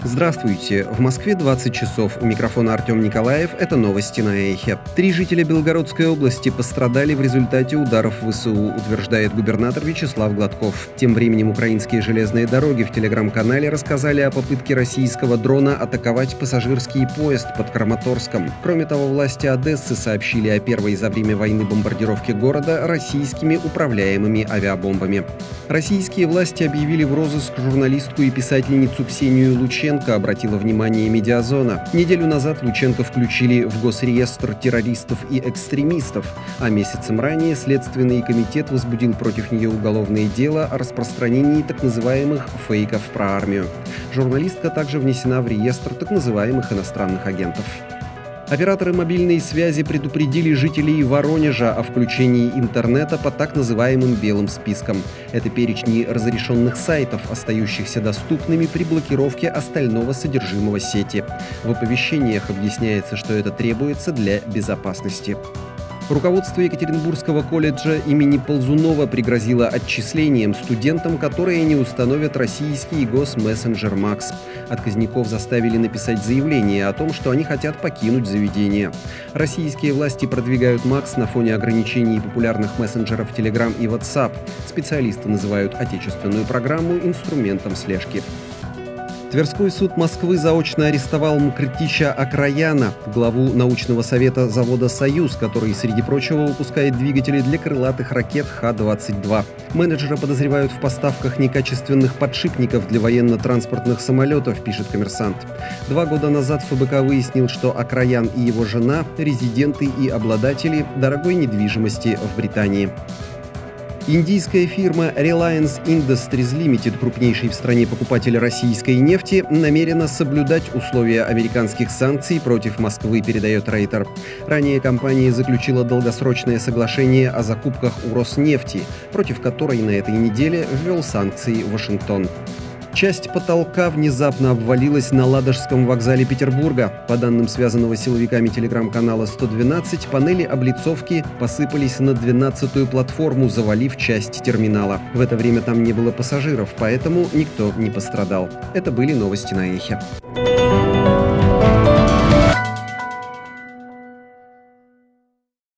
Здравствуйте. В Москве 20 часов. У микрофона Артем Николаев. Это новости на Эхе. 3 жителя Белгородской области пострадали в результате ударов ВСУ, утверждает губернатор Вячеслав Гладков. Тем временем украинские железные дороги в телеграм-канале рассказали о попытке российского дрона атаковать пассажирский поезд под Краматорском. Кроме того, власти Одессы сообщили о первой за время войны бомбардировке города российскими управляемыми авиабомбами. Российские власти объявили в розыск журналистку и писательницу Ксению Лученко, обратила внимание «Медиазона». Неделю назад Лученко включили в Госреестр террористов и экстремистов, а месяцем ранее Следственный комитет возбудил против нее уголовное дело о распространении так называемых фейков про армию. Журналистка также внесена в реестр так называемых иностранных агентов. Операторы мобильной связи предупредили жителей Воронежа о включении интернета по так называемым белым спискам. Это перечни разрешенных сайтов, остающихся доступными при блокировке остального содержимого сети. В оповещениях объясняется, что это требуется для безопасности. Руководство Екатеринбургского колледжа имени Ползунова пригрозило отчислением студентам, которые не установят российский госмессенджер МАКС. Отказников заставили написать заявление о том, что они хотят покинуть заведение. Российские власти продвигают МАКС на фоне ограничений популярных мессенджеров Telegram и WhatsApp. Специалисты называют отечественную программу инструментом слежки. Тверской суд Москвы заочно арестовал Мкртича Акраяна, главу научного совета завода «Союз», который, среди прочего, выпускает двигатели для крылатых ракет Х-22. Менеджера подозревают в поставках некачественных подшипников для военно-транспортных самолетов, пишет «Коммерсант». 2 года назад ФБК выяснил, что Акраян и его жена – резиденты и обладатели дорогой недвижимости в Британии. Индийская фирма Reliance Industries Limited, крупнейший в стране покупатель российской нефти, намерена соблюдать условия американских санкций против Москвы, передает Рейтер. Ранее компания заключила долгосрочное соглашение о закупках у Роснефти, против которой на этой неделе ввел санкции Вашингтон. Часть потолка внезапно обвалилась на Ладожском вокзале Петербурга. По данным связанного с силовиками телеграм-канала 112, панели облицовки посыпались на 12-ю платформу, завалив часть терминала. В это время там не было пассажиров, поэтому никто не пострадал. Это были новости на Эхе.